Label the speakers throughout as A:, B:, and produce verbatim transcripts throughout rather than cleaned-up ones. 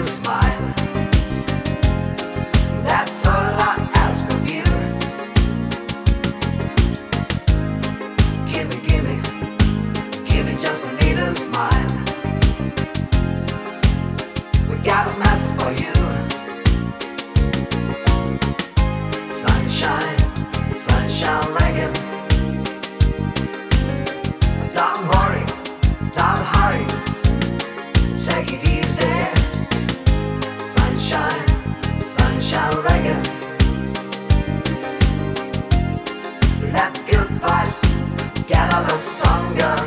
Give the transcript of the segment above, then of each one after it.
A: little smile. That's all I ask of you. Give me, give me, give me just a little smile. We got a message for you. Sunshine, sunshine reggae. Don't worry, don't hurry, take it easy. Sunshine, sunshine reggae. Let the good vibes get a little stronger.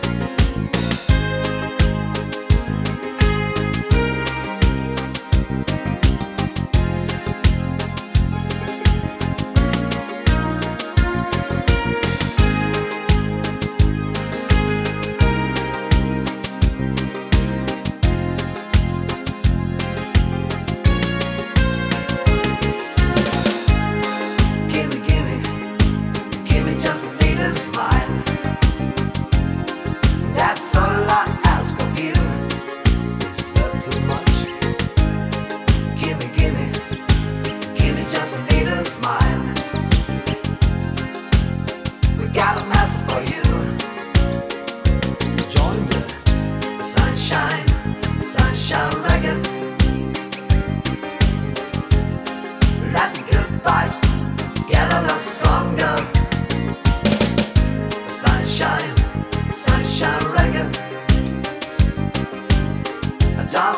A: Smile. That's all I ask of you. Is that too much? Give me, give me, give me just a little smile. We got a message for you. Join the sunshine, sunshine reggae. Let the good vibes get a little stronger. Sunshine, sunshine reggae. Don't